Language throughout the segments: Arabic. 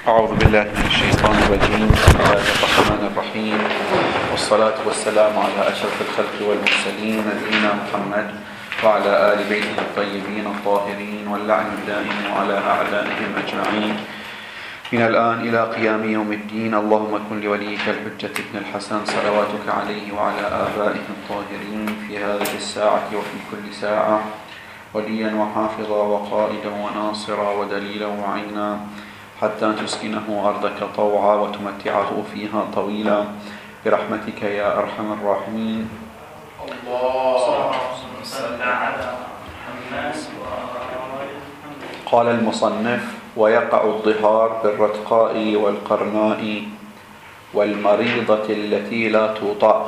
أعوذ بالله من الشيطان الرجيم. بسم الله الرحمن الرحيم، والصلاة والسلام على أشرف الخلق والمرسلين نبينا محمد وعلى آل بيته الطيبين الطاهرين واللعن الدائم على أعدائهم أجمعين من الآن إلى قيام يوم الدين. اللهم كن لوليك الحجة ابن الحسن صلواتك عليه وعلى آبائه الطاهرين في هذه الساعة وفي كل ساعة وليا وحافظا وقائدا وناصرا ودليلا وعينا، حتى تسكنه أرضك طوعا وتمتعه فيها طويلا برحمتك يا أرحم الراحمين. اللهم صل على محمد. قال المصنف: ويقع الظهار بالرتقاء والقرناء والمريضة التي لا توطأ.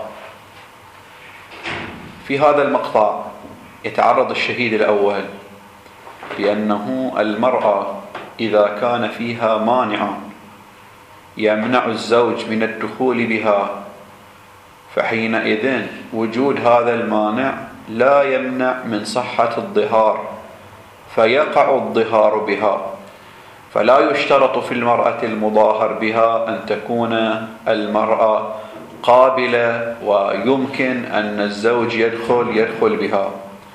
في هذا المقطع يتعرض الشهيد الأول بأنه المرأة إذا كان فيها مانع يمنع الزوج من الدخول بها، فحينئذ وجود هذا المانع لا يمنع من صحة الظهار، فيقع الظهار بها. فلا يشترط في المرأة المظاهر بها أن تكون المرأة قابلة ويمكن أن الزوج يدخل بها.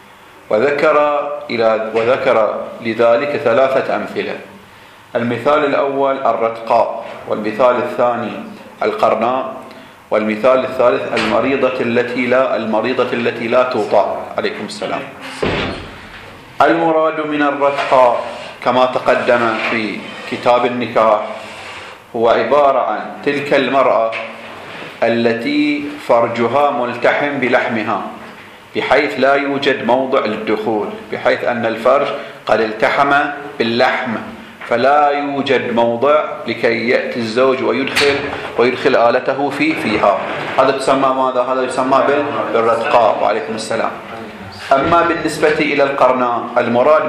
وذكر لذلك ثلاثة أمثلة. المثال الأول الرتقاء، والمثال الثاني القرناء، والمثال الثالث المريضة التي لا توطأ. عليكم السلام. المراد من الرتقاء كما تقدم في كتاب النكاح هو عبارة عن تلك المرأة التي فرجها ملتحم بلحمها بحيث لا يوجد موضع للدخول، بحيث أن الفرج قد التحم باللحم فلا يوجد موضع لكي يأتي الزوج ويدخل آلته فيها. هذا تسمى ماذا؟ هذا يسمى بالرتقاء. وعليكم السلام. أما بالنسبة إلى القرناء، المراد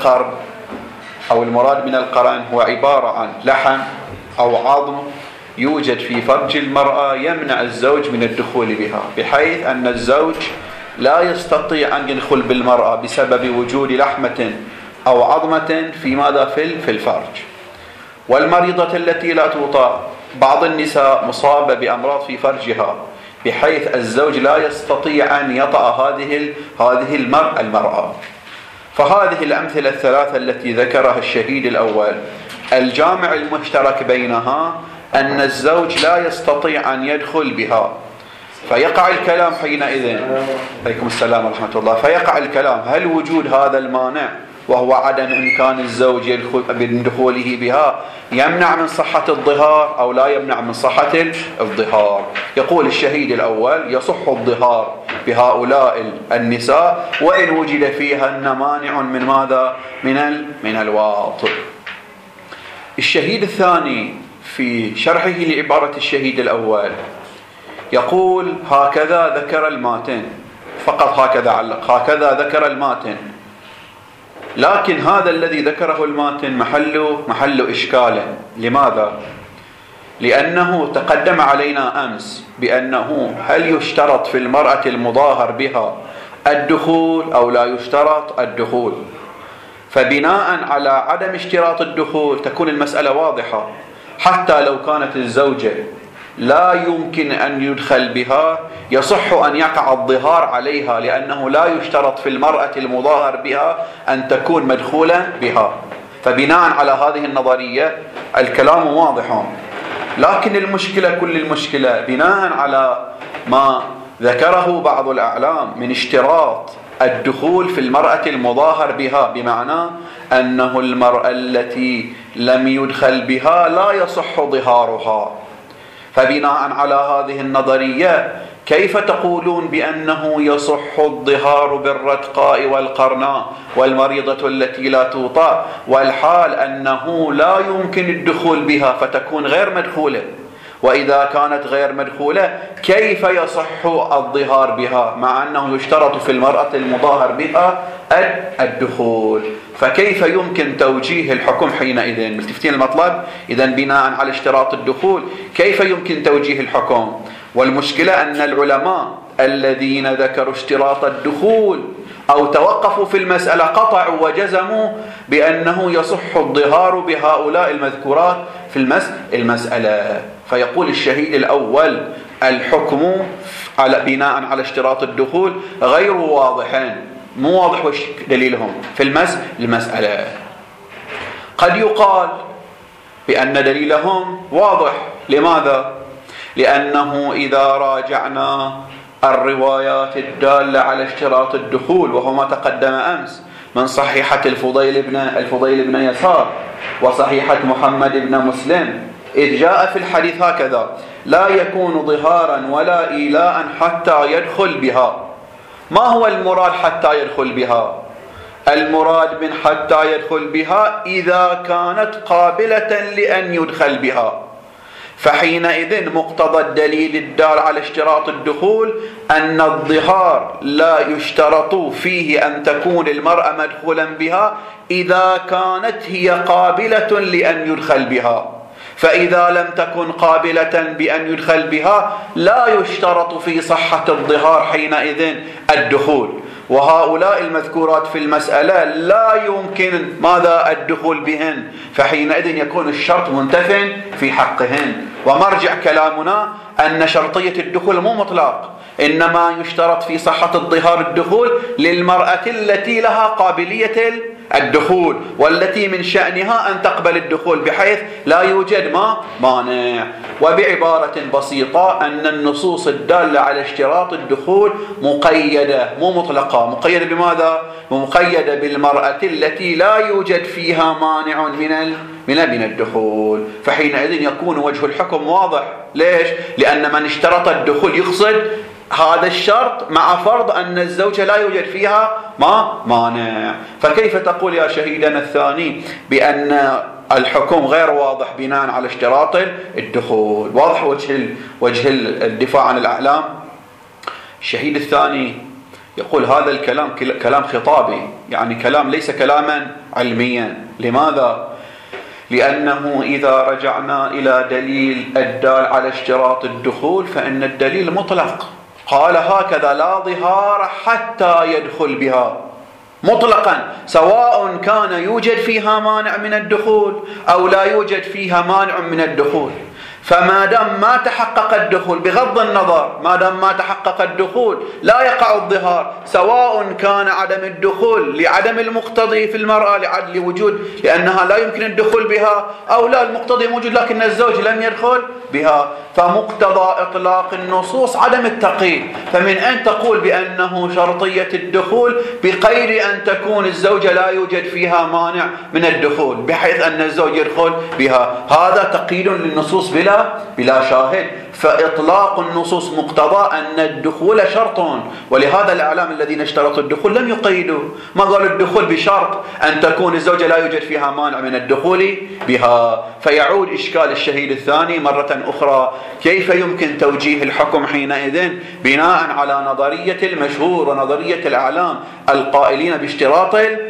من القرن هو عبارة عن لحم أو عظم يوجد في فرج المرأة يمنع الزوج من الدخول بها، بحيث أن الزوج لا يستطيع أن يدخل بالمرأة بسبب وجود لحمة أو عظمة في الفرج. والمريضة التي لا توطأ، بعض النساء مصابة بأمراض في فرجها بحيث الزوج لا يستطيع أن يطأ هذه المرأة. فهذه الأمثلة الثلاثة التي ذكرها الشهيد الأول الجامع المشترك بينها أن الزوج لا يستطيع أن يدخل بها، فيقع الكلام حينئذ. عليكم السلام ورحمة الله. فيقع الكلام: هل وجود هذا المانع وهو عدم إمكان الزوج من دخوله بها يمنع من صحة الظهار أو لا يمنع من صحة الظهار؟ يقول الشهيد الأول: يصح الظهار بهؤلاء النساء وإن وجد فيهن مانع من ماذا؟ من الواطئ. الشهيد الثاني في شرحه لعبارة الشهيد الأول يقول: هكذا ذكر الماتن، فقط هكذا علق، هكذا ذكر الماتن. لكن هذا الذي ذكره الماتن محل إشكال. لماذا؟ لأنه تقدم علينا أمس بأنه هل يشترط في المرأة المظاهر بها الدخول أو لا يشترط الدخول؟ فبناء على عدم اشتراط الدخول تكون المسألة واضحة. حتى لو كانت الزوجة لا يمكن أن يدخل بها يصح أن يقع الظهار عليها، لأنه لا يشترط في المرأة المظاهر بها أن تكون مدخولا بها. فبناء على هذه النظرية الكلام واضح. لكن كل المشكلة بناء على ما ذكره بعض الأعلام من اشتراط الدخول في المرأة المظاهر بها، بمعنى أنه المرأة التي لم يدخل بها لا يصح ظهارها. فبناء على هذه النظرية كيف تقولون بأنه يصح الظهار بالرتقاء والقرناء والمريضة التي لا توطأ، والحال أنه لا يمكن الدخول بها فتكون غير مدخولة؟ وإذا كانت غير مدخولة كيف يصح الظهار بها مع أنه يشترط في المرأة المظاهر بها الدخول؟ فكيف يمكن توجيه الحكم حينئذ؟ ملتفتين المطلب؟ إذن بناء على اشتراط الدخول كيف يمكن توجيه الحكم؟ والمشكلة أن العلماء الذين ذكروا اشتراط الدخول أو توقفوا في المسألة قطعوا وجزموا بأنه يصح الظهار بهؤلاء المذكورات في المسألة. فيقول الشهيد الأول: الحكم بناء على اشتراط الدخول غير واضحين، مو واضح وش دليلهم في المسألة. قد يقال بأن دليلهم واضح. لماذا؟ لأنه إذا راجعنا الروايات الدالة على اشتراط الدخول، وهو ما تقدم أمس من صحيحة الفضيل بن يسار وصحيحة محمد بن مسلم، إذ جاء في الحديث هكذا: لا يكون ظهارا ولا إيلاء حتى يدخل بها. ما هو المراد حتى يدخل بها؟ المراد من حتى يدخل بها إذا كانت قابلة لأن يدخل بها. فحينئذ مقتضى الدليل الدال على اشتراط الدخول أن الظهار لا يشترط فيه أن تكون المرأة مدخولا بها إذا كانت هي قابلة لأن يدخل بها. فإذا لم تكن قابلة بأن يدخل بها لا يشترط في صحة الظهار حينئذ الدخول. وهؤلاء المذكورات في المسألة لا يمكن ماذا الدخول بهن، فحينئذ يكون الشرط منتف في حقهن. ومرجع كلامنا أن شرطية الدخول مو مطلق، إنما يشترط في صحة الظهار الدخول للمرأة التي لها قابلية الدخول والتي من شأنها أن تقبل الدخول، بحيث لا يوجد مانع. وبعبارة بسيطة أن النصوص الدالة على اشتراط الدخول مقيدة مو مطلقة. مقيدة بماذا؟ مقيدة بالمرأة التي لا يوجد فيها مانع من الدخول. فحينئذ يكون وجه الحكم واضح. ليش؟ لأن من اشترط الدخول يقصد هذا الشرط مع فرض أن الزوجة لا يوجد فيها مانع. فكيف تقول يا شهيدنا الثاني بأن الحكم غير واضح بناء على اشتراط الدخول؟ واضح وجه الدفاع عن الأعلام. الشهيد الثاني يقول هذا الكلام كلام خطابي، يعني كلام ليس كلاما علميا. لماذا؟ لأنه إذا رجعنا إلى دليل الدال على اشتراط الدخول فإن الدليل مطلق، قال هكذا: لا ظهار حتى يدخل بها، مطلقا، سواء كان يوجد فيها مانع من الدخول أو لا يوجد فيها مانع من الدخول. فما دام ما تحقق الدخول، بغض النظر ما دام ما تحقق الدخول لا يقع الظهار، سواء كان عدم الدخول لعدم المقتضي في المرأة لوجود لأنها لا يمكن الدخول بها، أو لا المقتضي موجود لكن الزوج لم يدخل بها. فمقتضى إطلاق النصوص عدم التقييد. فمن أين تقول بأنه شرطية الدخول بغير أن تكون الزوجة لا يوجد فيها مانع من الدخول بحيث أن الزوج يدخل بها؟ هذا تقييد للنصوص بلا شاهد. فإطلاق النصوص مقتضى أن الدخول شرط، ولهذا الأعلام الذين اشترطوا الدخول لم يقيدوا، ما قالوا الدخول بشرط أن تكون الزوجة لا يوجد فيها مانع من الدخول بها. فيعود إشكال الشهيد الثاني مرة أخرى: كيف يمكن توجيه الحكم حينئذ بناء على نظرية المشهور ونظرية الأعلام القائلين باشتراط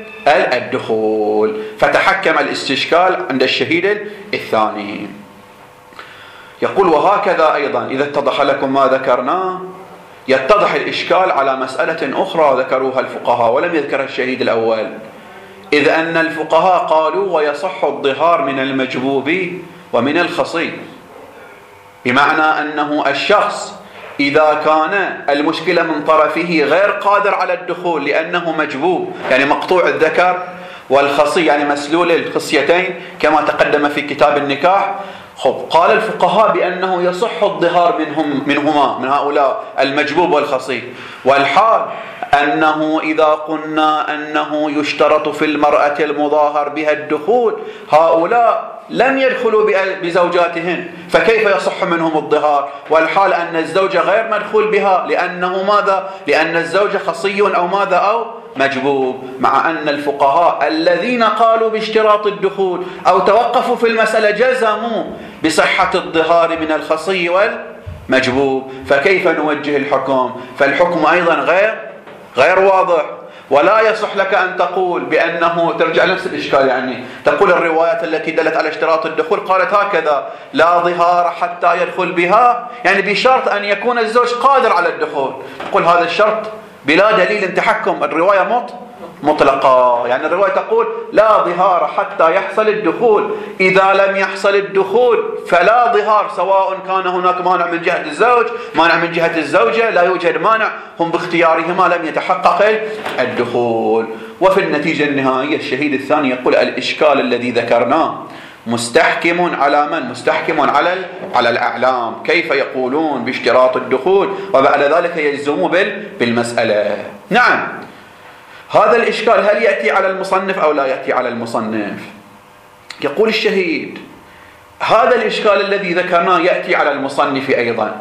الدخول؟ فتحكم الاستشكال عند الشهيد الثاني. يقول: وهكذا أيضا إذا اتضح لكم ما ذكرناه يتضح الإشكال على مسألة أخرى ذكروها الفقهاء ولم يذكرها الشهيد الأول، إذ أن الفقهاء قالوا: ويصح الظهار من المجبوب ومن الخصي. بمعنى أنه الشخص إذا كان المشكلة من طرفه غير قادر على الدخول لأنه مجبوب، يعني مقطوع الذكر، والخصي يعني مسلول الخصيتين كما تقدم في كتاب النكاح، قال الفقهاء بأنه يصح الظهار منهما، من هؤلاء المجبوب والخصي. والحال أنه إذا قلنا أنه يشترط في المرأة المظاهر بها الدخول، هؤلاء لم يدخلوا بزوجاتهن، فكيف يصح منهم الظهار؟ والحال أن الزوجة غير مدخول بها، لأنه ماذا؟ لأن الزوجة خصي أو ماذا؟ أو مجبوب. مع أن الفقهاء الذين قالوا باشتراط الدخول أو توقفوا في المسألة جزموا بصحة الظهار من الخصي والمجبوب. فكيف نوجه الحكم؟ فالحكم أيضا غير واضح. ولا يصح لك أن تقول بأنه ترجع نفس الإشكال، يعني تقول الروايات التي دلت على اشتراط الدخول قالت هكذا: لا ظهار حتى يدخل بها، يعني بشرط أن يكون الزوج قادر على الدخول. تقول هذا الشرط بلا دليل تحكم. الرواية مطلقة، يعني الرواية تقول لا ظهار حتى يحصل الدخول، إذا لم يحصل الدخول فلا ظهار، سواء كان هناك مانع من جهة الزوج مانع من جهة الزوجة، لا يوجد مانع، هم باختيارهما لم يتحقق الدخول. وفي النتيجة النهائية الشهيد الثاني يقول الإشكال الذي ذكرناه مستحكم على من؟ مستحكم على الأعلام، كيف يقولون باشتراط الدخول وبعد ذلك يجزموا بالمسألة. نعم، هذا الإشكال هل يأتي على المصنف أو لا يأتي على المصنف؟ يقول الشهيد هذا الإشكال الذي ذكرناه يأتي على المصنف أيضا،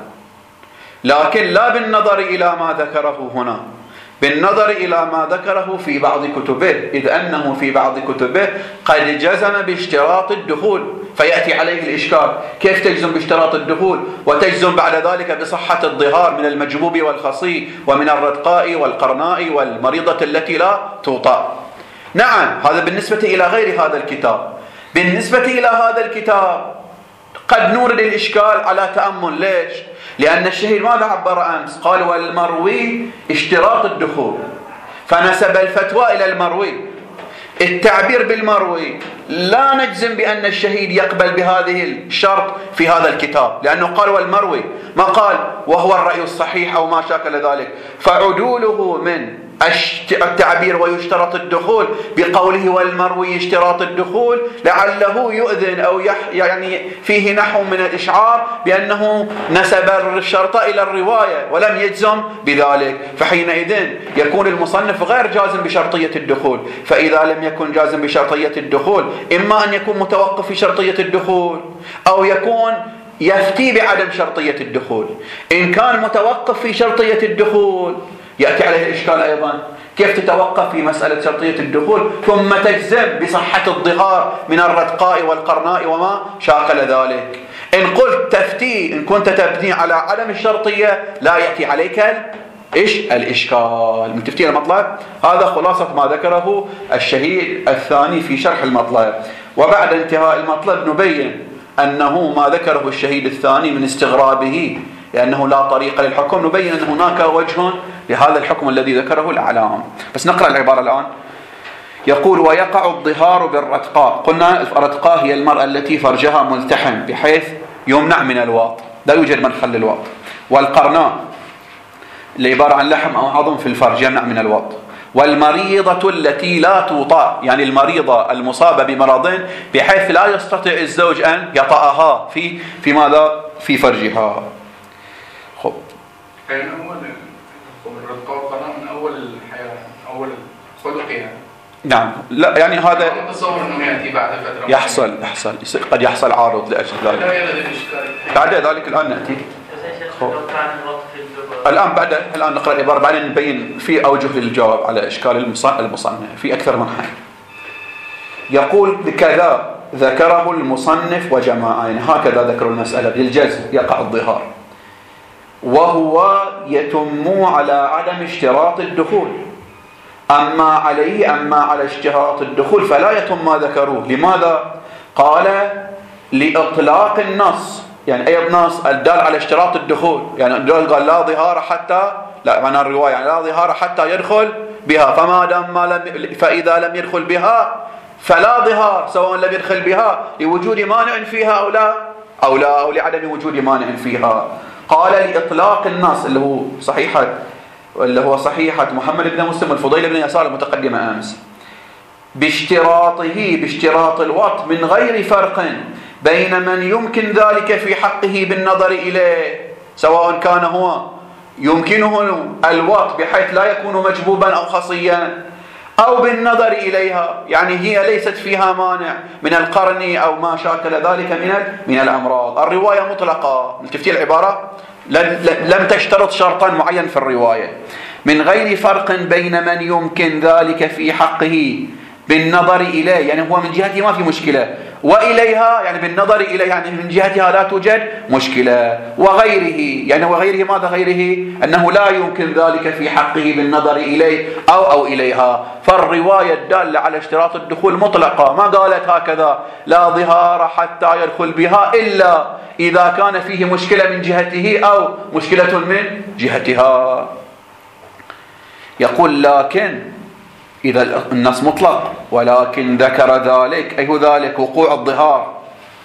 لكن لا بالنظر إلى ما ذكره هنا، بالنظر إلى ما ذكره في بعض كتبه، إذ أنه في بعض كتبه قد جزم باشتراط الدخول، فيأتي عليه الإشكال كيف تجزم باشتراط الدخول وتجزم بعد ذلك بصحة الظهار من المجبوب والخصي ومن الرتقاء والقرناء والمريضة التي لا توطأ. نعم، هذا بالنسبة إلى غير هذا الكتاب. بالنسبة إلى هذا الكتاب قد نورد الإشكال على تأمل. ليش؟ لأن الشهيد ماذا عبر أمس؟ قال والمروي اشتراط الدخول، فنسب الفتوى إلى المروي. التعبير بالمروي لا نجزم بأن الشهيد يقبل بهذه الشرط في هذا الكتاب، لأنه قال والمروي، ما قال وهو الرأي الصحيح أو ما شاكل ذلك. فعدوله من التعبير ويشترط الدخول بقوله والمروي اشتراط الدخول لعله يؤذن أو يعني فيه نحو من الإشعار بأنه نسب الشرط إلى الرواية ولم يجزم بذلك، فحينئذ يكون المصنف غير جازم بشرطية الدخول. فإذا لم يكن جازم بشرطية الدخول إما أن يكون متوقف في شرطية الدخول أو يكون يفتي بعدم شرطية الدخول. إن كان متوقف في شرطية الدخول يأتي عليه الإشكال أيضا، كيف تتوقف في مسألة شرطية الدخول ثم تجزم بصحة الظهار من الرتقاء والقرناء وما شاكل ذلك؟ إن قلت تفتي، إن كنت تبني على عدم الشرطية لا يأتي عليك الإشكال. من تفتي المطلب، هذا خلاصة ما ذكره الشهيد الثاني في شرح المطلب. وبعد انتهاء المطلب نبين أنه ما ذكره الشهيد الثاني من استغرابه لأنه لا طريق للحكم، نبين أن هناك وجه لهذا الحكم الذي ذكره الأعلام. بس نقرأ العبارة الآن. يقول ويقع الظهار بالرتقاء. قلنا الرتقاء هي المرأة التي فرجها ملتحم بحيث يمنع من الواط، لا يوجد مدخل للواط. والقرناء اللي عبارة عن لحم أو عظم في الفرج يمنع من الواط. والمريضة التي لا توطأ، يعني المريضة المصابة بمرض بحيث لا يستطيع الزوج أن يطأها في ماذا؟ في فرجها. خب كان أول الرتقاء والقرناء من أول الحياة، أول خلق يعني. نعم، لا يعني هذا أتصور أنه يأتي بعد فترة يحصل قد يحصل عارض لأجل ذلك. بعد ذلك الآن نأتي الآن نقرأ العبارة بعدين نبين في أوجه للجواب على إشكال المصنف في أكثر من حال. يقول كذا ذكره المصنف وجماعة، يعني هكذا ذكروا المسألة بالجزم يقع الظهار، وهو يتم على عدم اشتراط الدخول. أما على اشتراط الدخول فلا يتم ما ذكروه. لماذا؟ قال لإطلاق النص، يعني أي نص الدال على اشتراط الدخول، يعني قال لا ظهار حتى، لا معنى الرواية يعني لا ظهار حتى يدخل بها، فما دام فإذا لم يدخل بها فلا ظهار، سواء لم يدخل بها لوجود مانع فيها أو لا أو لعدم وجود مانع فيها. قال لإطلاق النص اللي هو صحيحة محمد بن مسلم والفضيل بن يسار المتقدمة أمس، باشتراط الوط من غير فرق بين من يمكن ذلك في حقه بالنظر إليه، سواء كان هو يمكنه الوط بحيث لا يكون مجبوبا أو خصيا، أو بالنظر إليها، يعني هي ليست فيها مانع من القرن أو ما شاكل ذلك من الأمراض. الرواية مطلقة، تفتي العبارة لم تشترط شرطا معين في الرواية. من غير فرق بين من يمكن ذلك في حقه بالنظر إليه، يعني هو من جهته ما في مشكلة، وإليها يعني بالنظر إليه يعني من جهتها لا توجد مشكلة، وغيره يعني وغيره ماذا غيره؟ أنه لا يمكن ذلك في حقه بالنظر إليه أو إليها. فالرواية الدالة على اشتراط الدخول مطلقة، ما قالت هكذا لا ظهار حتى يدخل بها إلا إذا كان فيه مشكلة من جهته أو مشكلة من جهتها. يقول لكن إذا النص مطلق ولكن ذكر ذلك، أي ذلك وقوع الظهار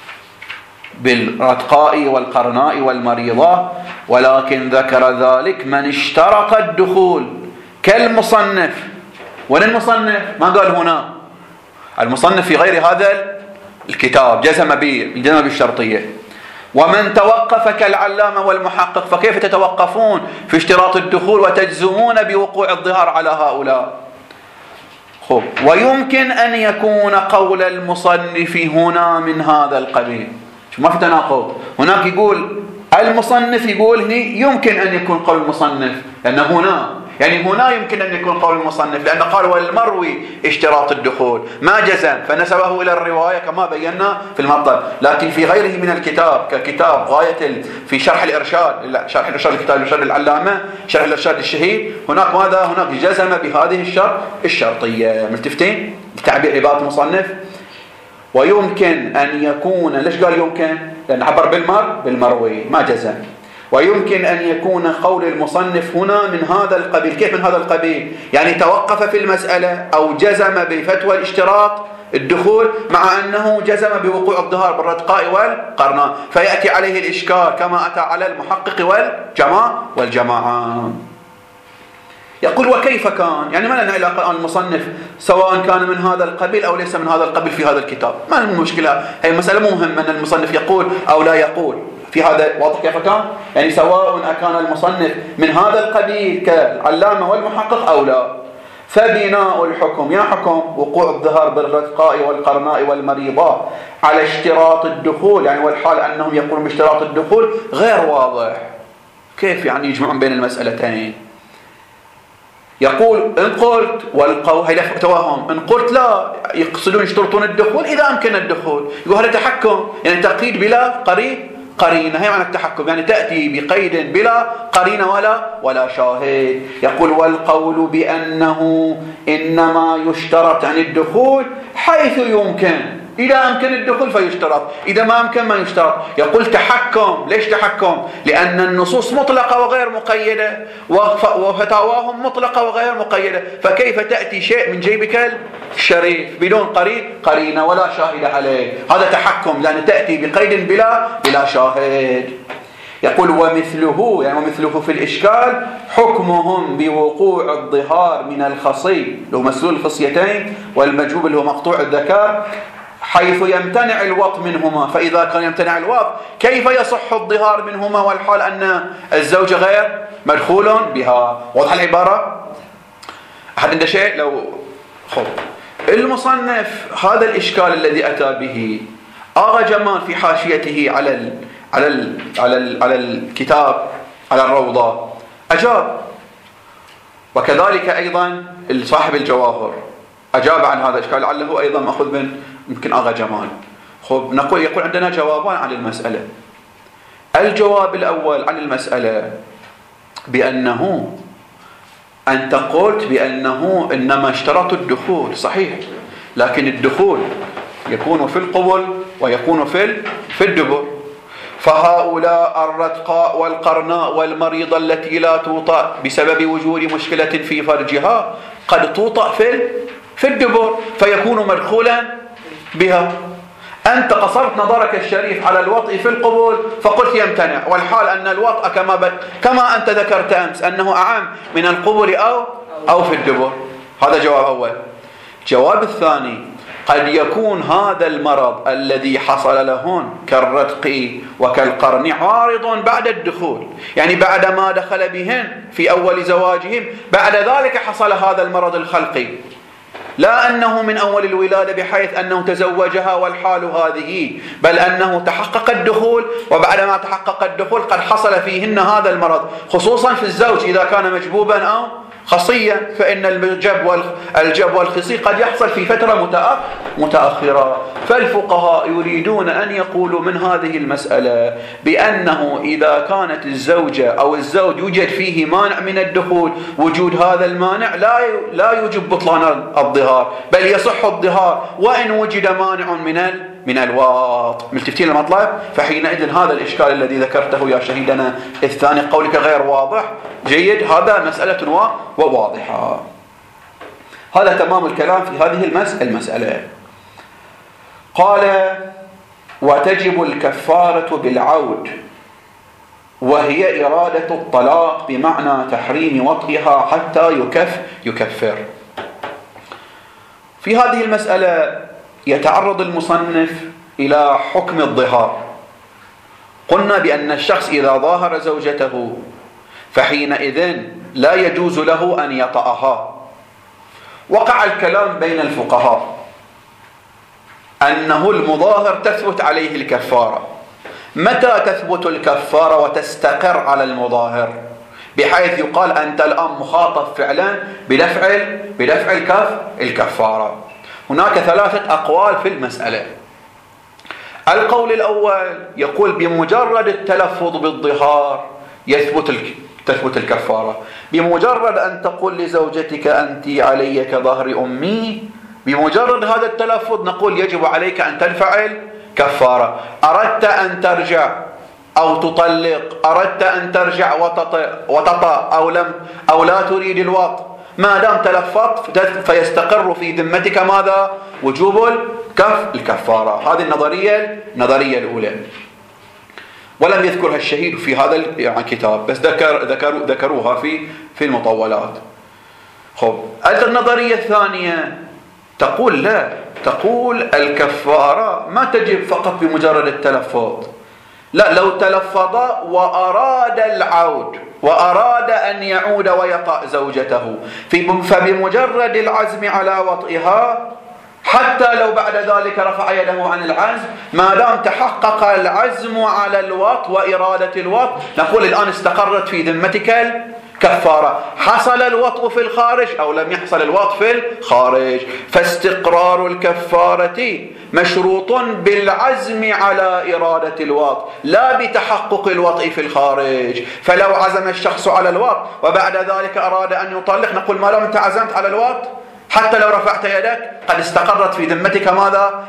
بالرتقاء والقرناء والمريضة، ولكن ذكر ذلك من اشترط الدخول كالمصنف. وين المصنف؟ ما قال هنا، المصنف في غير هذا الكتاب جزم بالشرطية. ومن توقف كالعلامة والمحقق، فكيف تتوقفون في اشتراط الدخول وتجزمون بوقوع الظهار على هؤلاء؟ خب، ويمكن أن يكون قول المصنف هنا من هذا القبيل. ما في تناقض، هناك يقول المصنف، يقول هنا يمكن أن يكون قول المصنف، لأن هنا يمكن أن يكون قول المصنف، لأن قال والمروي اشتراط الدخول ما جزم، فنسبه إلى الرواية كما بينا في المطلب. لكن في غيره من الكتاب ككتاب غاية في شرح الإرشاد، شرح الإرشاد الكتاب الإرشاد العلامة، شرح الإرشاد الشهير، هناك ماذا؟ هناك جزم بهذه الشرطية. ملتفتين لتعبير عبارة المصنف. ويمكن أن يكون، ليش قال يمكن؟ لأن عبر بالمروي ما جزم. ويمكن أن يكون قول المصنف هنا من هذا القبيل. كيف من هذا القبيل؟ يعني توقف في المسألة أو جزم بفتوى الاشتراط الدخول، مع أنه جزم بوقوع الظهار بالرتقاء والقرناء، فيأتي عليه الإشكال كما أتى على المحقق والجماعة. يقول وكيف كان؟ يعني ما لنا علاقة المصنف سواء كان من هذا القبيل أو ليس من هذا القبيل في هذا الكتاب، ما المشكلة، هي مسألة مهمة أن المصنف يقول أو لا يقول في هذا. واضح كيف كان؟ يعني سواء كان المصنف من هذا القبيل كالعلامة والمحقق أو لا، فبناء الحكم يا حكم وقوع الظهار بالرتقاء والقرناء والمريضة على اشتراط الدخول، يعني والحال أنهم يقولون باشتراط الدخول غير واضح. كيف يعني يجمعون بين المسألتين؟ يقول إن قلت والقول هي توهم، إن قلت لا يقصدون يشترطون الدخول إذا أمكن الدخول، يقول هذا تحكم، يعني تقييد بلا قرينة، هي معنى التحكم، يعني تأتي بقيد بلا قرينة ولا شاهد. يقول والقول بأنه إنما يشترط عن الدخول حيث يمكن، إذا أمكن الدخول فيشترط، إذا ما أمكن ما يشترط. يقول تحكم. ليش تحكم؟ لأن النصوص مطلقة وغير مقيدة، وفتاواهم مطلقة وغير مقيدة، فكيف تأتي شيء من جيبك الشريف بدون قرينة ولا شاهد عليه؟ هذا تحكم، لأن تأتي بقيد بلا شاهد. يقول ومثله، يعني ومثله في الإشكال حكمهم بوقوع الظهار من الخصي اللي هو مسلول الخصيتين والمجهوب اللي هو مقطوع الذكر حيث يمتنع الوط منهما. فإذا كان يمتنع الوط كيف يصح الظهار منهما والحال أن الزوجة غير مدخول بها؟ واضح العبارة؟ أحد عنده شيء؟ لو خب المصنف هذا الإشكال الذي أتى به آغا جمال في حاشيته على الكتاب على الروضة أجاب، وكذلك أيضا صاحب الجواهر أجاب عن هذا الإشكال، لعله أيضا مأخذ من يمكن آغا جمال. خب يقول عندنا جوابان عن المسألة. الجواب الأول عن المسألة بأنه أنت قلت بأنه إنما اشترط الدخول، صحيح، لكن الدخول يكون في القبل ويكون في الدبر، فهؤلاء الرتقاء والقرناء والمريضة التي لا توطأ بسبب وجود مشكلة في فرجها قد توطأ في الدبر فيكون مدخولا بها. أنت قصرت نظرك الشريف على الوطء في القبول فقلت يمتنع، والحال أن الوطء كما أنت ذكرت أمس أنه أعم من القبول أو في الدبر. هذا جواب أول. جواب الثاني قد يكون هذا المرض الذي حصل لهن كالرتق وكالقرن عارض بعد الدخول، يعني بعد ما دخل بهن في أول زواجهم بعد ذلك حصل هذا المرض الخلقي، لا أنه من أول الولادة بحيث أنه تزوجها والحال هذه، بل أنه تحقق الدخول، وبعد ما تحقق الدخول قد حصل فيهن هذا المرض، خصوصا في الزوج إذا كان مجبوبا أو خصيا، فإن الجب والخصي قد يحصل في فترة متأخرة. فالفقهاء يريدون أن يقولوا من هذه المسألة بأنه إذا كانت الزوجة أو الزوج يوجد فيه مانع من الدخول، وجود هذا المانع لا يوجب بطلان الظهار، بل يصح الظهار وإن وجد مانع من الواط. ملتفتين المطلب؟ فحينئذ هذا الإشكال الذي ذكرته يا شهيدنا الثاني قولك غير واضح، جيد، هذا مسألة وواضحة. هذا تمام الكلام في هذه المسألة. قال وتجب الكفارة بالعود، وهي إرادة الطلاق بمعنى تحريم وطئها حتى يكفر. في هذه المسألة يتعرض المصنف إلى حكم الظهار. قلنا بأن الشخص إذا ظاهر زوجته فحينئذ لا يجوز له أن يطأها. وقع الكلام بين الفقهاء أنه المظاهر تثبت عليه الكفارة. متى تثبت الكفارة وتستقر على المظاهر؟ بحيث يقال أنت الآن مخاطب فعلا بدفع الكفارة. هناك 3 أقوال في المسألة. القول الأول يقول بمجرد التلفظ بالظهار تثبت الكفارة. بمجرد أن تقول لزوجتك أنت علي كظهر أمي، بمجرد هذا التلفظ نقول يجب عليك أن تدفع الكفارة. أردت أن ترجع أو تطلق، أردت أن ترجع وتطأ أو لا تريد الوطء، ما دام تلفظت فيستقر في ذمتك ماذا؟ وجوب الكفارة. هذه النظرية الأولى، ولم يذكرها الشهيد في هذا الكتاب، بس ذكروها في المطولات. النظرية الثانية تقول لا، تقول الكفارة ما تجب فقط بمجرد التلفظ، لا، لو تلفظ وأراد العود وأراد أن يعود ويطأ زوجته فبمجرد العزم على وطئها، حتى لو بعد ذلك رفع يده عن العزم، ما دام تحقق العزم على الوطء وإرادة الوطء، نقول الآن استقرت في ذمتك الكفارة. حصل الوطء في الخارج أو لم يحصل الوطء في الخارج، فاستقرار الكفارة مشروط بالعزم على إرادة الوطء لا بتحقق الوطء في الخارج. فلو عزم الشخص على الوطء وبعد ذلك أراد أن يطلق، نقول ما دام أنت عزمت على الوطء حتى لو رفعت يدك قد استقرت في ذمتك ماذا؟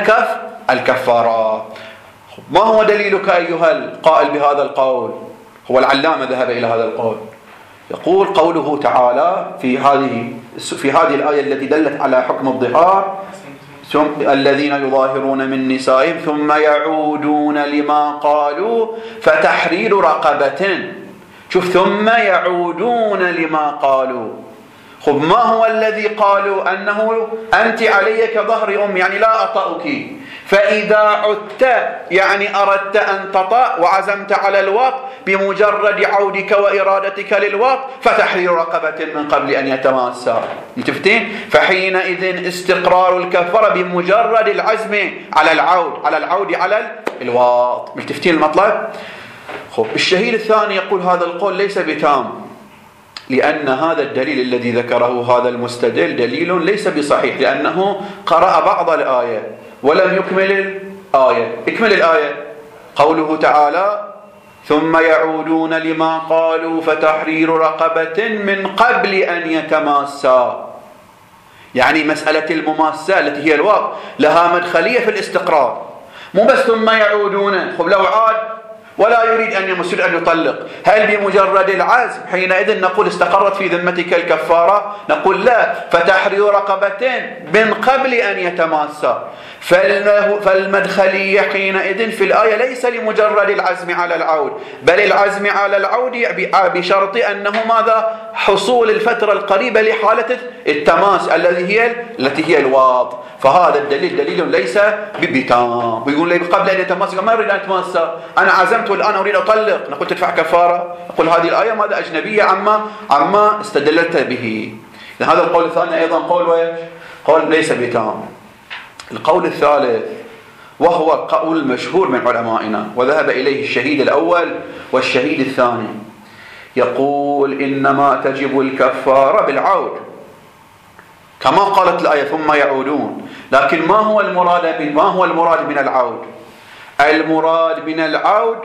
الكفارة. ما هو دليلك أيها القائل بهذا القول؟ هو العلامة ذهب إلى هذا القول. يقول قوله تعالى في هذه الآية التي دلت على حكم الظهار: الذين يظاهرون من نسائهم ثم يعودون لما قالوا فتحرير رقبة. شوف، ثم يعودون لما قالوا. ما هو الذي قالوا؟ أنه أنت علي كظهر أم، يعني لا أطأك. فإذا عدت يعني أردت أن تطأ وعزمت على الوطء، بمجرد عودك وإرادتك للوطء فتحرير رقبة من قبل أن يتماسا. متفتين؟ فحينئذ استقرار الكفارة بمجرد العزم على العود على الوطء. متفتين المطلب؟ الشهيد الثاني يقول هذا القول ليس بتام، لأن هذا الدليل الذي ذكره هذا المستدل دليل ليس بصحيح، لأنه قرأ بعض الآية ولم يكمل الآية. اكمل الآية. قوله تعالى: ثم يعودون لما قالوا فتحرير رقبة من قبل أن يتماسا. يعني مسألة المماسة التي هي الوطء لها مدخلية في الاستقرار، مو بس ثم يعودون. لو عاد ولا يريد أن يمسد أن يطلق، هل بمجرد العزم حينئذ نقول استقرت في ذمتك الكفارة؟ نقول لا، فتحرير رقبة من قبل أن يتماسا. فالمدخلية حينئذ في الآية ليس لمجرد العزم على العود، بل العزم على العود بشرط أنه ماذا؟ حصول الفترة القريبة لحالة التماس التي هي الوطء. فهذا الدليل دليل ليس بتام. ويقول لي قبل أن يتماس، ما أريد أن أتماسا، أنا عزمت والآن أريد أطلق، نقول تدفع كفارة. نقول هذه الآية ماذا؟ أجنبية عما استدللت به. هذا القول الثاني أيضا قول ليس بتام. القول الثالث وهو قول مشهور من علمائنا وذهب إليه الشهيد الأول والشهيد الثاني، يقول إنما تجب الكفارة بالعود كما قالت الآية ثم يعودون. لكن ما هو المراد من العود؟ المراد من العود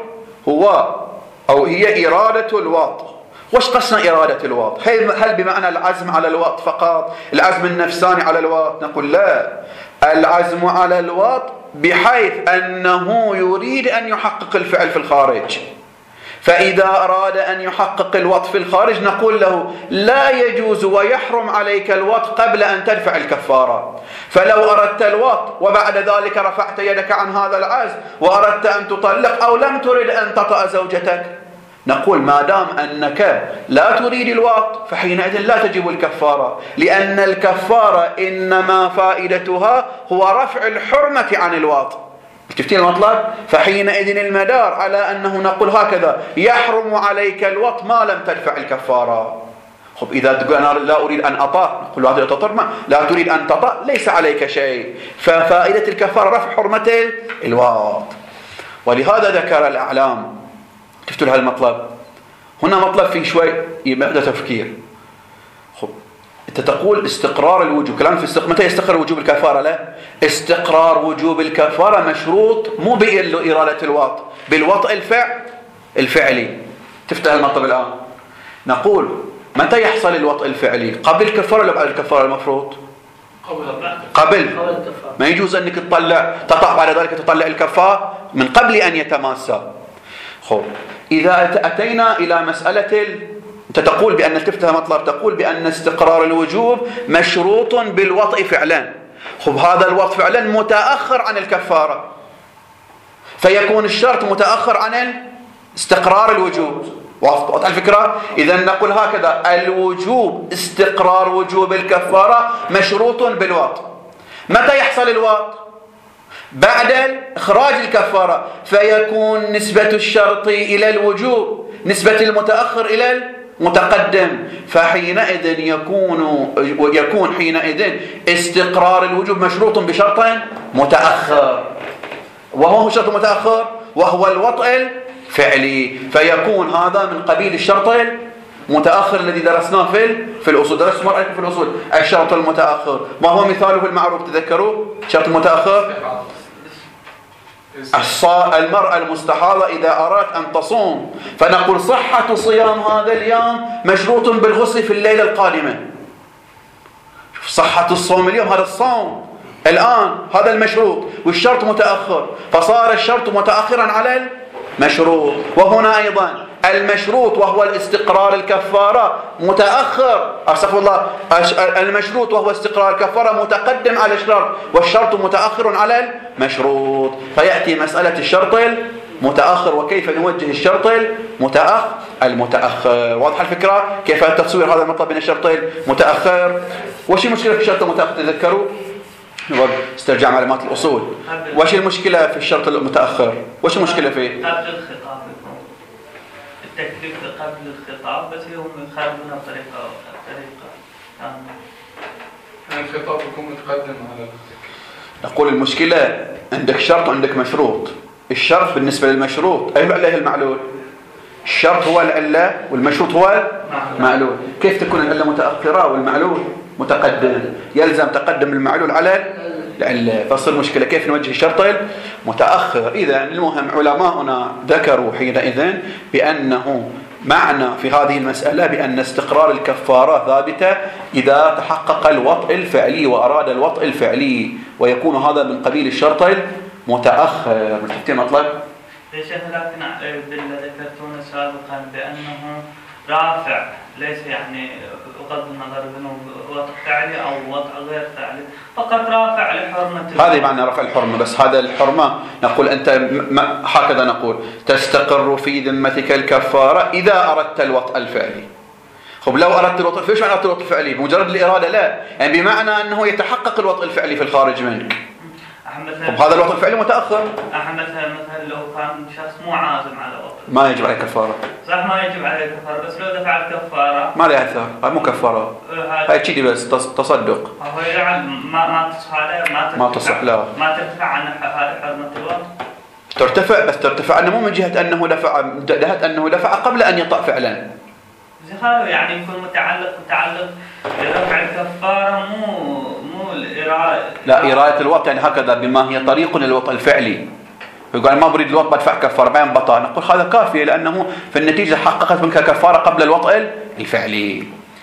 هي إرادة الوطء. وش قصنا إرادة الوطء؟ هل بمعنى العزم على الوطء فقط؟ العزم النفساني على الوطء؟ نقول لا، العزم على الوطء بحيث أنه يريد أن يحقق الفعل في الخارج، فإذا أراد أن يحقق الوط في الخارج نقول له لا يجوز ويحرم عليك الوط قبل أن تدفع الكفارة. فلو أردت الوط وبعد ذلك رفعت يدك عن هذا العزم وأردت أن تطلق أو لم ترد أن تطأ زوجتك، نقول ما دام أنك لا تريد الوط فحينئذ لا تجب الكفارة، لأن الكفارة إنما فائدتها هو رفع الحرمة عن الوط. شفتين المطلب؟ فحينئذ المدار على أنه نقول هكذا يحرم عليك الوط ما لم تدفع الكفارة. خب إذا تقول أنا لا أريد أن أطأ، نقول له تطرما، لا تريد أن تطأ ليس عليك شيء، ففائدة الكفارة رفع حرمة الوط. ولهذا ذكر الأعلام. شفتوا لها المطلب؟ هنا مطلب فيه شوي يبدأ تفكير. خب أنت تقول استقرار الوجوب، كلام في متى يستقر وجوب الكفارة؟ لا، استقرار وجوب الكفارة مشروط مو بإرادة الوط، بالوطء الفعلي. تفتح المطلب الآن، نقول متى يحصل الوطء الفعلي؟ قبل الكفارة ولا بعد الكفارة؟ المفروض قبل. ما يجوز أنك تطع بعد ذلك تطلع الكفارة من قبل أن يتماسى. خب إذا أتينا إلى مسألة أنت تقول بأن تفتح مطلب، تقول بأن استقرار الوجوب مشروط بالوطء فعلا. خب هذا الوطء فعلا متأخر عن الكفارة، فيكون الشرط متأخر عن استقرار الوجوب. واضح الفكرة؟ إذا نقول هكذا الوجوب استقرار وجوب الكفارة مشروط بالوطء. متى يحصل الوطء؟ بعد إخراج الكفارة، فيكون نسبة الشرط إلى الوجوب نسبة المتأخر إلى المتقدم، فحينئذ يكون حينئذ استقرار الوجوب مشروط بشرط متأخر، وهو شرط متأخر وهو الوطء الفعلي، فيكون هذا من قبيل الشرط المتأخر الذي درسناه في الأصول. درست مرة في الأصول الشرط المتأخر، ما هو مثاله المعروف؟ تذكروا الشرط المتأخر؟ المرأة المستحاضة إذا أرادت أن تصوم فنقول صحة صيام هذا اليوم مشروط بالغسل في الليلة القادمة. صحة الصوم اليوم، هذا الصوم الآن هذا المشروط، والشرط متأخر، فصار الشرط متأخرا على المشروط. وهنا أيضا المشروط وهو الاستقرار الكفارة متأخر، أستغفر الله، المشروط وهو استقرار الكفارة متقدم على الشرط، والشرط متأخر على المشروط. فيأتي مسألة الشرط المتأخر وكيف نوجه الشرط المتأخر. واضح الفكرة؟ كيف تصوير هذا المطلب من الشرط المتأخر؟ وش المشكلة في الشرط المتأخر؟ تذكروا استرجع معلومات الأصول. وش المشكلة في الشرط المتأخر؟ وش المشكلة فيه؟ قبل الخطاب، التكليف قبل الخطاب، بس هم يخرجون بطريقة الخطاب يكون متقدم على نقول المشكلة عندك شرط وعندك مشروط. الشرط بالنسبة للمشروط أي العلة هي المعلول، الشرط هو العلة والمشروط هو المعلول. كيف تكون العلة متأخرة والمعلول متقدم؟ يلزم تقدم المعلول على العلة، فصل مشكلة كيف نوجه الشرط المتأخر. إذا المهم علماؤنا ذكروا حينئذ بأنه معنى في هذه المسألة بأن استقرار الكفارة ثابتة إذا تحقق الوطء الفعلي وأراد الوطء الفعلي، ويكون هذا من قبيل الشرط المتأخر. مستحتين مطلب؟ ليش لكن ذكرتون سابقا بأنه رافع، ليس يعني بغض النظر بأنه وضع فعلي أو وضع غير فعلي، فقط رافع لحرمة. هذا معنى رفع الحرمة. بس هذا الحرمة نقول أنت هكذا نقول تستقر في ذمتك الكفارة إذا أردت الوطء الفعلي. خب لو أردت الوطء، فيش معنى الوطء الفعلي؟ بمجرد الإرادة؟ لا، يعني بمعنى أنه يتحقق الوطء الفعلي في الخارج منك. طب هذا الوطء الفعلي متأخر. مثلا لو كان شخص مو عازم على وطء ما يجب عليه كفارة. صح، ما يجب عليه كفارة، بس لو دفع الكفارة ما له أثر. هاي مو كفارة، هاي تشيدي بس تصدق. هو يلعن ما تصح عليه، ما تصح، لا، ما ترتفع عن هذه حرمة الوطء. ترتفع، بس ترتفع أنه مو من جهة أنه دفع، من جهة أنه دفع قبل أن يطأ فعلا. يعني يكون متعلق برفع الكفارة مو الإرادة. لا، إرادة الوطء يعني هكذا بما هي طريق للوطء الفعلي. يقول ما بريد الوطء بدفع كفارة بين بطأ، نقول هذا كافي لأنه في النتيجة حققت منك كفارة قبل الوطء الفعلي.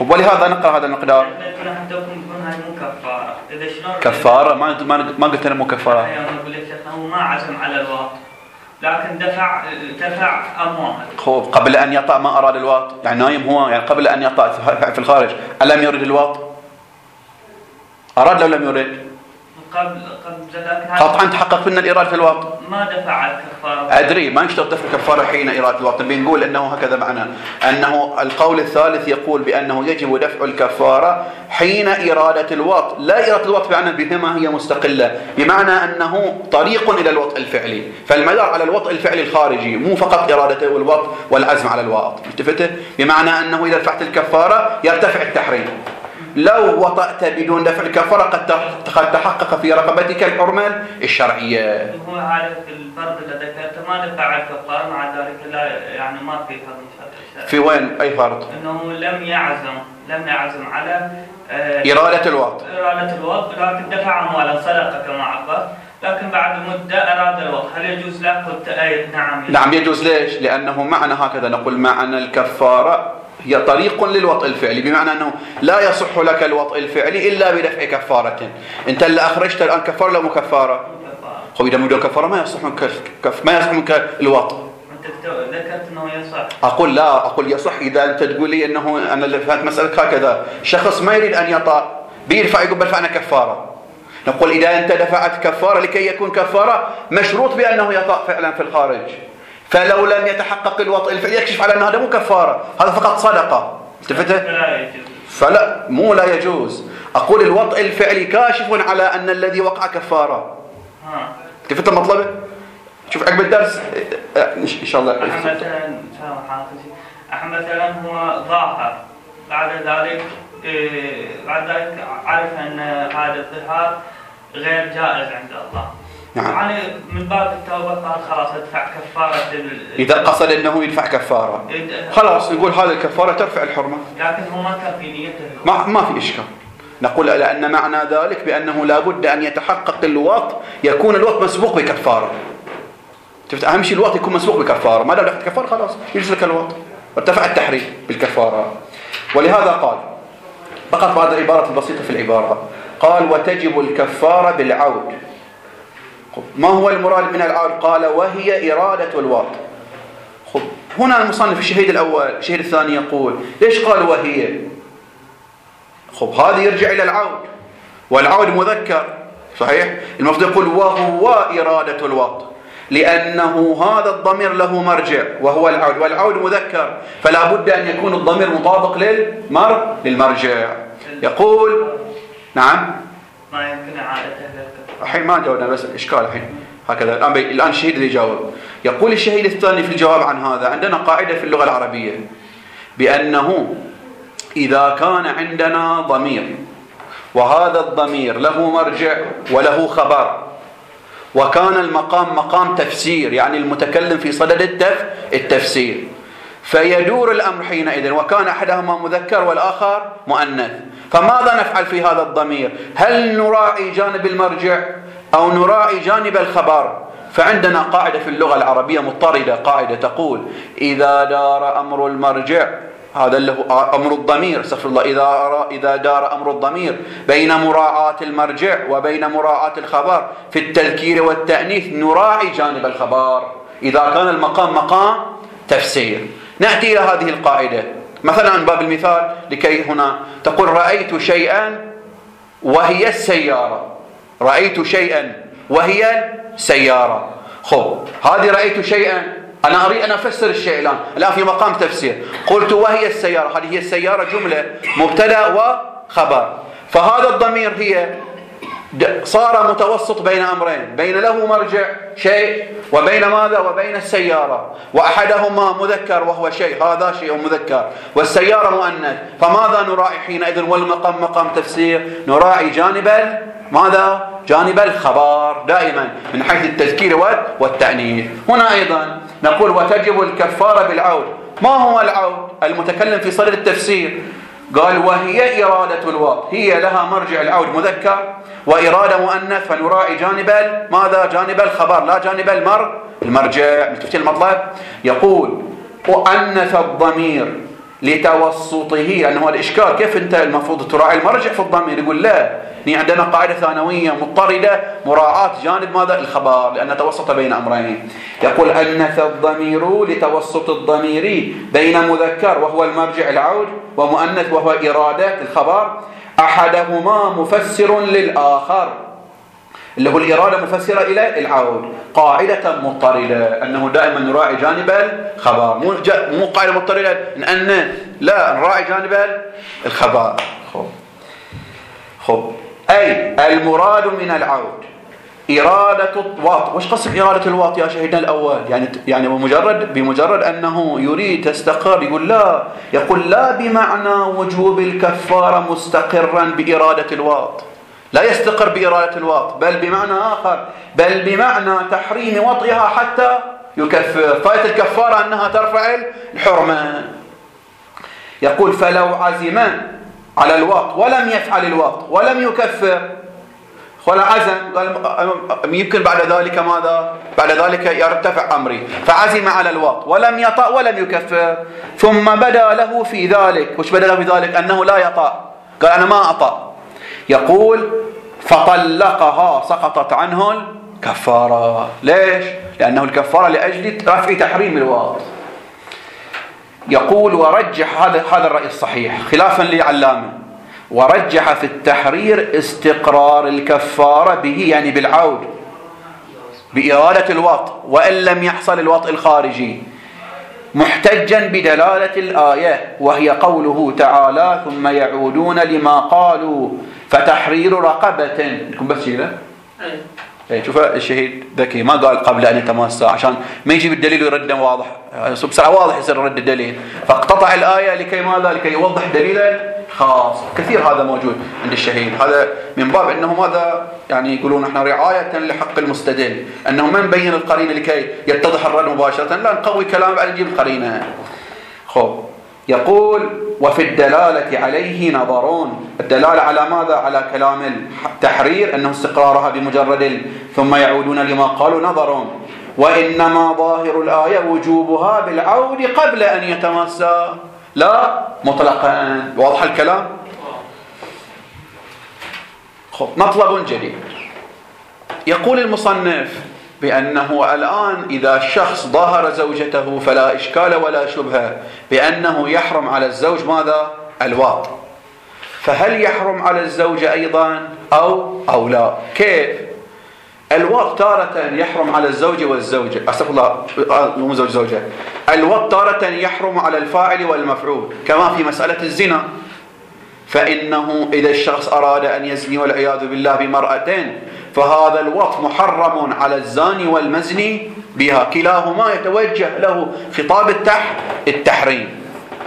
ولهذا نقرأ هذا المقدار. حتى تكون هاي مو كفارة. إذا شلون كفارة ما قلت أنا مو كفارة. أنا أقول لك هو ما عزم على الواط لكن دفع أموال. خب قبل أن يطأ ما أراد الواط، يعني نايم هو، يعني قبل أن يطأ في الخارج ألم يرد الواط؟ أراد لو لم يرد؟ قبل ذلك قطعا تحقق فينا الإرادة في الواط. ما دفع الكفارة. أدري ما يشترط دفع الكفارة حين إرادة الواط. بنقول أنه هكذا معناه أنه القول الثالث يقول بأنه يجب دفع الكفارة حين إرادة الواط، لا إرادة الواط بما هي مستقلة، بمعنى أنه طريق إلى الوطء الفعلي، فالمدار على الوطء الفعلي الخارجي مو فقط إرادته والوطء والعزم على الواط. التفته؟ بمعنى أنه إذا دفعت الكفارة يرتفع التحريم. لو وطأت بدون دفع الكفارة قد تحقق في رقبتك الحرمة الشرعية. هو عارف الفرد اللي ذكرته ما دفع الكفارة، مع ذلك لا يعني ما في هذا. في وين أي فرد؟ إنه لم يعزم على إرادة الوط. لكن دفع أموالا صدقة كما عبر، لكن بعد مدة أراد الوط. هل يجوز له؟ قلت نعم. نعم يجوز. ليش؟ لأنه معنى هكذا نقول معنى الكفارة هي طريق للوطء الفعلي، بمعنى أنه لا يصح لك الوطء الفعلي إلا بدفع كفارة. أنت اللي أخرجت الآن كفارة لو مكفارة؟ خب إذا بدون كفارة ما يصح منك الوطء. أنت ذكرت أنه يصح. أقول لا، أقول يصح إذا أنت تقول لي أنه أنا اللي فهمت مسألة هكذا، شخص ما يريد أن يطأ بيرفع يقول بدفعنا كفارة. نقول إذا أنت دفعت كفارة لكي يكون كفارة مشروط بأنه يطأ فعلا في الخارج، فلو لم يتحقق الوطء الفعلي يكشف على أن هذا مو كفارة، هذا فقط صدقة. التفته؟ فلا مو لا يجوز. أقول الوطء الفعلي كاشف على أن الذي وقع كفارة. التفت المطلب؟ شوف عقب الدرس إن شاء الله. مثلا هو ظاهر بعد ذلك عرف أن هذا الظهار غير جائز عند الله. نعم. يعني من باب التوبة قال خلاص ادفع كفارة. إذا قصد أنه يدفع كفارة خلاص نقول هذه الكفارة ترفع الحرمة. لكن هو ما كان في نيته. ما في إشكال. نقول لأن معنى ذلك بأنه لا بد أن يتحقق الوط، يكون الوط مسبوق بكفارة. أهم شيء الوط يكون مسبوق بكفارة، ما دام دفعت كفارة خلاص يجوز لك الوط وارتفع التحريم بالكفارة. ولهذا قال فقط بعد العبارة البسيطة في العبارة قال وتجب الكفارة بالعود. ما هو المراد من العود؟ قال وهي إرادة الوط. هنا المصنف الشهيد الأول الشهيد الثاني يقول ليش قال وهي؟ هذا يرجع إلى العود، والعود مذكر صحيح، المفروض يقول وهو إرادة الوط، لأنه هذا الضمير له مرجع وهو العود، والعود مذكر فلا بد أن يكون الضمير مطابق للمرجع. يقول نعم ما يمكن إعادته. الحين ما جاوبنا بس الإشكال الحين هكذا الآن الشهيد اللي يجاوب. يقول الشهيد الثاني في الجواب عن هذا عندنا قاعدة في اللغة العربية بأنه إذا كان عندنا ضمير وهذا الضمير له مرجع وله خبر وكان المقام مقام تفسير، يعني المتكلم في صدد التفسير، فيدور الأمر حينئذ وكان أحدهما مذكر والآخر مؤنث، فماذا نفعل في هذا الضمير؟ هل نراعي جانب المرجع أو نراعي جانب الخبر؟ فعندنا قاعدة في اللغة العربية مضطردة، قاعدة تقول إذا دار أمر المرجع، هذا اللي هو أمر الضمير، استغفر الله، إذا دار أمر الضمير بين مراعاة المرجع وبين مراعاة الخبر في التذكير والتأنيث نراعي جانب الخبر إذا كان المقام مقام تفسير. نأتي إلى هذه القاعدة مثلا من باب المثال لكي هنا تقول رأيت شيئا وهي السيارة، رأيت شيئا وهي السيارة. هذه رأيت شيئا أنا أريد أن أفسر الشيء الآن في مقام تفسير، قلت وهي السيارة، هذه هي السيارة جملة مبتدأ وخبر، فهذا الضمير هي صار متوسط بين أمرين، بين له مرجع شيء وبين ماذا؟ وبين السيارة، وأحدهما مذكر وهو شيء، هذا شيء مذكر، والسيارة مؤنث، فماذا نراعي حينئذ والمقام مقام تفسير؟ نراعي جانب ماذا؟ جانب الخبر دائما من حيث التذكير والتأنيث. هنا أيضا نقول وتجب الكفارة بالعود. ما هو العود؟ المتكلم في صدد التفسير قال وهي إرادة الوط، هي لها مرجع العود مذكر وإرادة مؤنث، فنراعي جانب ماذا؟ جانب الخبر لا جانب المرجع. تفتي المطلب؟ يقول وأنث الضمير لتوسطه، لأنه الإشكال كيف أنت المفروض تراعي المرجع في الضمير؟ يقول لا، عندنا قاعدة ثانوية مضطردة، مراعاة جانب ماذا؟ الخبر، لأن توسط بين أمرين. يقول أنث الضمير لتوسط الضمير بين مذكر وهو المرجع العود ومؤنث وهو إرادة الخبر، أحدهما مفسر للآخر، اللي هو الإرادة مفسرة إلى العود. قاعدة مضطردة أنه دائما نراعي جانب الخبر، مو قاعدة مضطردة أن لا نراعي جانب الخبر. خب أي المراد من العود إرادة الواط. وش قصد إرادة الواط يا شهيدنا الأول؟ يعني بمجرد أنه يريد تستقر، يقول لا، يقول لا بمعنى وجوب الكفارة مستقرا بإرادة الواط، لا يستقر بإرادة الواط، بل بمعنى آخر، بل بمعنى تحريم وطئها حتى يكفر. فائدة الكفارة أنها ترفع الحرمة. يقول فلو عزم على الواط ولم يفعل الواط ولم يكفر، ولا عزم، يمكن بعد ذلك ماذا؟ بعد ذلك يرتفع أمري، فعزم على الواط ولم يطأ ولم يكفر، ثم بدا له في ذلك. وش بدا له في ذلك؟ أنه لا يطأ، قال أنا ما أطأ. يقول فطلقها سقطت عنه الكفارة. ليش؟ لأنه الكفارة لأجل رفع تحريم الواط. يقول ورجح هذا الرأي الصحيح خلافا لعلامة، ورجح في التحرير استقرار الكفارة به، يعني بالعود بإرادة الوطء وإن لم يحصل الوطء الخارجي، محتجا بدلالة الآية وهي قوله تعالى ثم يعودون لما قالوا فتحرير رقبة. لكم بس كذا شوف الشهيد ذكي ما قال قبل أن يتماسى عشان ما يجيب الدليل ويرد واضح، بسرعة واضح يصير رد الدليل، فاقتطع الآية لكي ماذا؟ لكي يوضح دليلا خاص. كثير هذا موجود عند الشهيد، هذا من باب أنه ماذا يعني يقولون احنا رعاية لحق المستدل، أنه ما نبين القرينة لكي يتضح الرد مباشرة، لا نقوي كلام بعد نجيب القرينة. خب يقول وفي الدلالة عليه نظرون. الدلالة على ماذا؟ على كلام التحرير أنه استقرارها بمجرد ثم يعودون لما قالوا نظرون، وإنما ظاهر الآية وجوبها بالعود قبل أن يتمسى لا مطلقا. واضح الكلام؟ مطلب جديد. يقول المصنف بأنه الآن إذا الشخص ظاهر زوجته فلا إشكال ولا شبهة بأنه يحرم على الزوج ماذا؟ الواط. فهل يحرم على الزوجة أيضا أو لا؟ كيف؟ الواط تارة يحرم على الزوج والزوجة، أستغفر الله مو زوجة، الواط تارة يحرم على الفاعل والمفعول كما في مسألة الزنا، فإنه إذا الشخص أراد أن يزني والعياذ بالله بمرأتين فهذا الوط محرم على الزاني والمزني بها، كلاهما يتوجه له خطاب التحريم.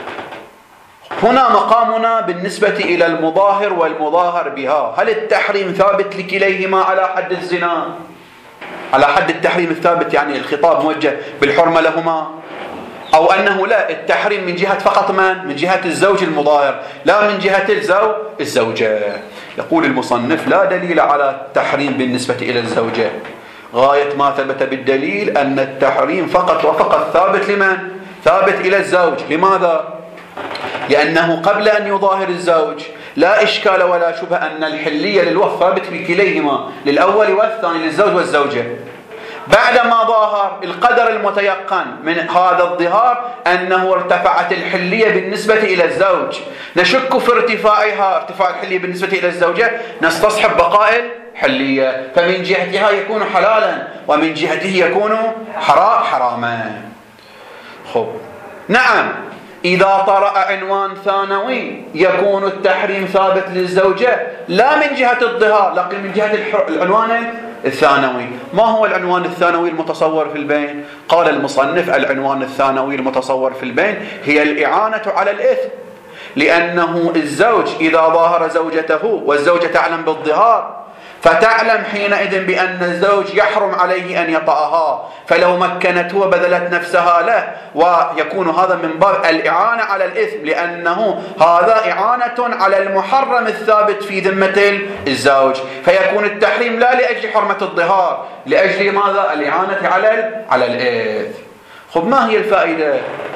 هنا مقامنا بالنسبة إلى المظاهر والمظاهر بها، هل التحريم ثابت لكليهما على حد الزنا، على حد التحريم الثابت يعني الخطاب موجه بالحرمة لهما، أو أنه لا التحريم من جهة فقط من جهة الزوج المظاهر لا من جهة الزوجة؟ يقول المصنف لا دليل على التحريم بالنسبة إلى الزوجة، غاية ما ثبت بالدليل أن التحريم فقط وفقط ثابت لمن؟ ثابت إلى الزوج. لماذا؟ لأنه قبل أن يظاهر الزوج لا إشكال ولا شبه أن الحلية للوقت ثابت بكليهما، للأول والثاني للزوج والزوجة. بعدما ظاهر القدر المتيقن من هذا الظهار أنه ارتفعت الحلية بالنسبة إلى الزوج، نشك في ارتفاع الحلية بالنسبة إلى الزوجة، نستصحب بقاء الحلية، فمن جهتها يكون حلالا ومن جهته يكون حراما. خب نعم، إذا طرأ عنوان ثانوي يكون التحريم ثابت للزوجة لا من جهة الظهار لكن من جهة العنوان الثانوي. ما هو العنوان الثانوي المتصور في البين؟ قال المصنف العنوان الثانوي المتصور في البين هي الإعانة على الإثم، لأنه الزوج إذا ظاهر زوجته والزوجة تعلم بالظهار فتعلم حينئذ بأن الزوج يحرم عليه أن يطأها، فلو مكنته وبذلت نفسها له، ويكون هذا من باب الإعانة على الإثم، لأنه هذا إعانة على المحرم الثابت في ذمة الزوج، فيكون التحريم لا لأجل حرمة الظهار، لأجل ماذا؟ الإعانة على الإثم. خب ما هي الفائدة؟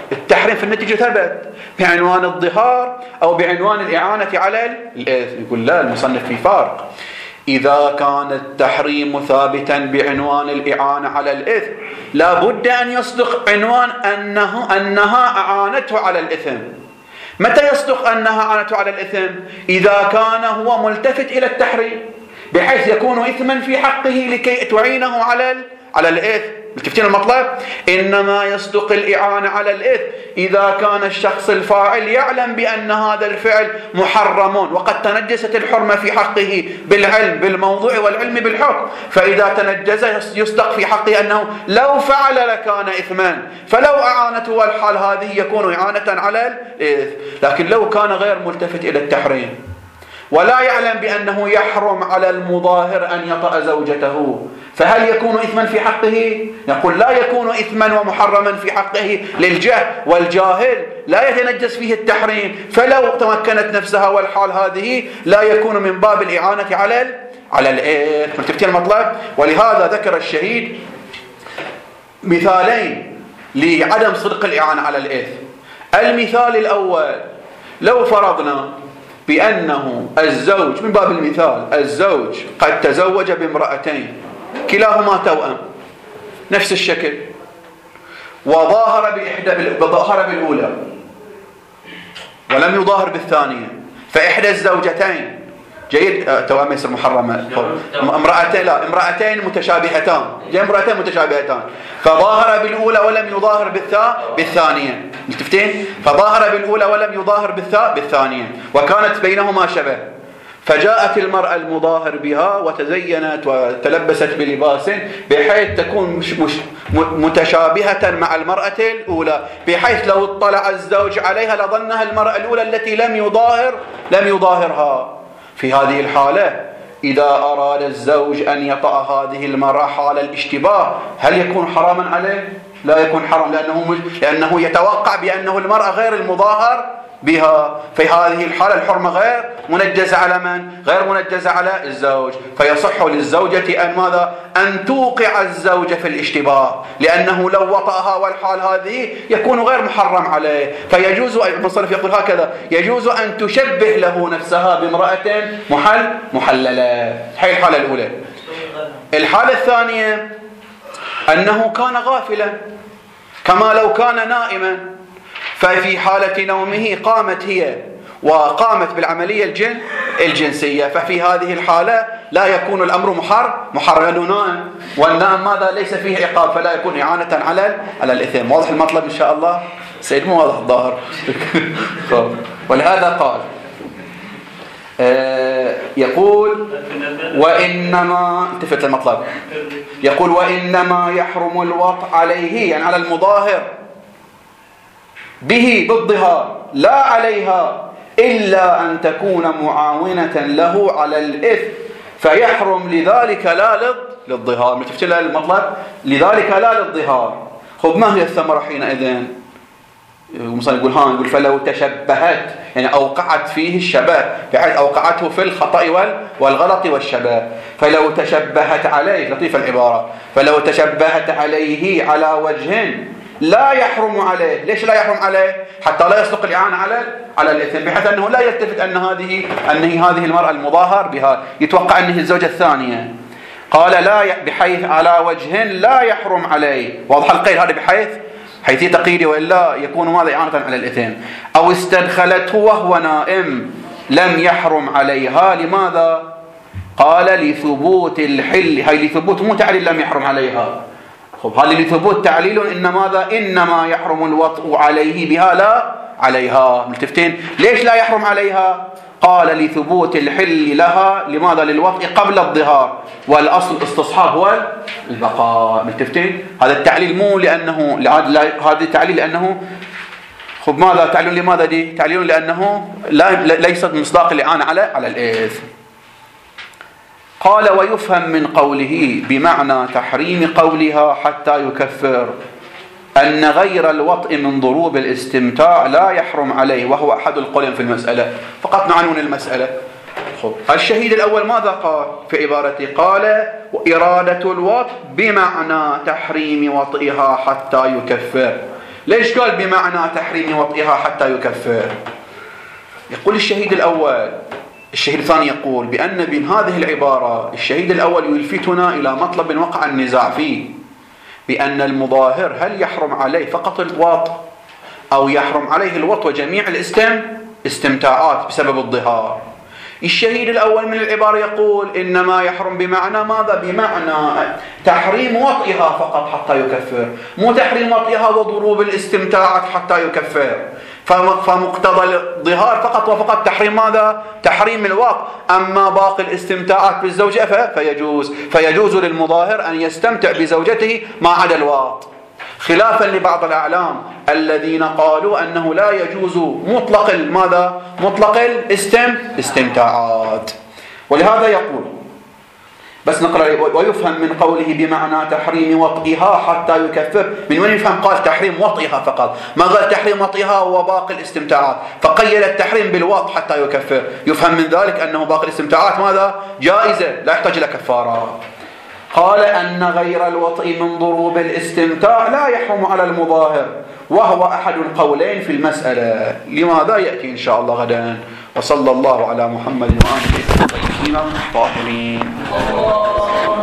التحريم في النتيجة ثبت بعنوان الظهار أو بعنوان الإعانة على الإثم. يقول لا، المصنف في فرق. إذا كان التحريم ثابتا بعنوان الإعانة على الإثم لا بد أن يصدق عنوان أنها أعانته على الإثم. متى يصدق أنها أعانته على الإثم؟ إذا كان هو ملتفت إلى التحريم بحيث يكون إثما في حقه لكي تعينه على الإثم. ملتفتين المطلب؟ إنما يصدق الإعانة على الإثم إذا كان الشخص الفاعل يعلم بأن هذا الفعل محرم وقد تنجست الحرمة في حقه بالعلم بالموضوع والعلم بالحكم، فإذا تنجز يصدق في حقه أنه لو فعل لكان إثما، فلو أعانته والحال هذه يكون إعانة على الإثم. لكن لو كان غير ملتفت إلى التحريم ولا يعلم بأنه يحرم على المظاهر أن يطأ زوجته، فهل يكون إثما في حقه؟ نقول لا يكون إثما ومحرما في حقه للجهل، والجاهل لا يتنجس فيه التحريم، فلو تمكنت نفسها والحال هذه لا يكون من باب الإعانة على الإثم. ملتفتين المطلب؟ ولهذا ذكر الشهيد مثالين لعدم صدق الإعانة على الإثم. المثال الأول، لو فرضنا بأنه الزوج، من باب المثال، الزوج قد تزوج بامرأتين كلاهما توأم نفس الشكل، وظاهر بالأولى ولم يظاهر بالثانية، فإحدى الزوجتين جيد توأم يصير محرمة، امرأتين متشابهتان، امرأتين متشابهتان، فظاهر بالأولى ولم يظاهر بالثانية. ملتفتين؟ فظاهر بالأولى ولم يظاهر بالثانية، وكانت بينهما شبه، فجاءت المرأة المظاهر بها وتزينت وتلبست بلباس بحيث تكون مش متشابهة مع المرأة الأولى، بحيث لو اطلع الزوج عليها لظنها المرأة الأولى التي لم يظاهرها. في هذه الحالة إذا أراد الزوج أن يطأ هذه المرأة حال الاشتباه هل يكون حراما عليه؟ لا يكون حرام، لأنه يتوقع بأنه المرأة غير المظاهر بها. في هذه الحالة الحرمة غير منجزة على من؟ غير منجزة على الزوج، فيصح للزوجة أن ماذا؟ أن توقع الزوج في الاشتباه، لأنه لو وطأها والحال هذه يكون غير محرم عليه. فيجوز، المصنف يقول هكذا، يجوز أن تشبه له نفسها بامرأة محللة. هي الحالة الأولى. الحالة الثانية أنه كان غافلا كما لو كان نائما، ففي حالة نومه قامت هي وقامت بالعملية الجنسية، ففي هذه الحالة لا يكون الأمر محرم لأنه نائم، والنائم ماذا؟ ليس فيه عقاب، فلا يكون إعانة على الإثم. واضح المطلب إن شاء الله؟ سيد مو واضح الظاهر. ولهذا قال يقول وإنما، التفت المطلب، يقول وإنما يحرم الوطء عليه، يعني على المظاهر به بالظهار لا عليها، إلا أن تكون معاونة له على الإثم، فيحرم لذلك لا للظهار. متفتل المطلب؟ لذلك لا للظهار. خب ما هي الثمرة حينئذ؟ المصنف يقول فلو تشبهت، يعني أوقعت فيه الشبه، بحيث أوقعته في الخطأ والغلط والشبه. فلو تشبهت عليه، لطيفة العبارة، فلو تشبهت عليه على وجه لا يحرم عليه. ليش لا يحرم عليه؟ حتى لا يصدق الإعانة على الإثم، بحيث أنه لا يلتفت أن هذه المرأة المظاهر بها، يتوقع أنه الزوجة الثانية. قال لا بحيث على وجه لا يحرم عليه. واضح القيد هذا؟ حيث تقييدي، وإلا يكون ماذا؟ إعانة على الإثم. أو استدخلته وهو نائم لم يحرم عليها. لماذا؟ قال لثبوت الحل. هاي لثبوت، مو تعليل لم يحرم عليها. خب هذا لثبوت تعليل، إنما يحرم الوطء عليه بها لا عليها. ملتفتين؟ ليش لا يحرم عليها؟ قال لثبوت الحل لها. لماذا؟ للوطء قبل الظهار، والأصل الاستصحاب هو البقاء. ملتفتين؟ هذا التعليل مو لأنه هذا التعليل لأنه خب ماذا تعليل؟ لماذا دي تعليل؟ لأنه ليست مصداق الإعانة على الإثم. قال ويفهم من قوله بمعنى تحريم قولها حتى يكفر أن غير الوطء من ضروب الاستمتاع لا يحرم عليه، وهو أحد القولين في المسألة. فقط نعنون المسألة. الشهيد الأول ماذا قال في عبارته؟ قال إرادة الوطء بمعنى تحريم وطئها حتى يكفر، ليش قال بمعنى تحريم وطئها حتى يكفر؟ يقول الشهيد الأول. الشهيد الثاني يقول بأن من هذه العبارة الشهيد الأول يلفتنا إلى مطلب وقع النزاع فيه، بأن المظاهر هل يحرم عليه فقط الوط أو يحرم عليه الوط وجميع الاستمتاعات بسبب الظهار. الشهيد الأول من العبارة يقول إنما يحرم بمعنى ماذا؟ بمعنى تحريم وطئها فقط حتى يكفر، مو تحريم وطئها وضروب الاستمتاعات حتى يكفر. فمقتضى الظهار فقط وفقط تحريم ماذا؟ تحريم الوط. أما باقي الاستمتاعات بالزوجة فيجوز للمظاهر أن يستمتع بزوجته ما عدا الوط، خلافا لبعض الأعلام الذين قالوا أنه لا يجوز مطلق ماذا؟ مطلق الاستمتاعات. ولهذا يقول بس نقرأ ويفهم من قوله بمعنى تحريم وطئها حتى يكفر. من وين يفهم قال تحريم وطئها فقط؟ ما قال تحريم وطئها وباقي الاستمتاعات، فقيل التحريم بالوط حتى يكفر. يفهم من ذلك أنه باقي الاستمتاعات ماذا؟ جائزة لا يحتاج إلى كفارة. قال أن غير الوطئ من ضروب الاستمتاع لا يحرم على المظاهر، وهو أحد القولين في المسألة. لماذا يأتي إن شاء الله غدا. وصلى الله على محمد وآله الطاهرين.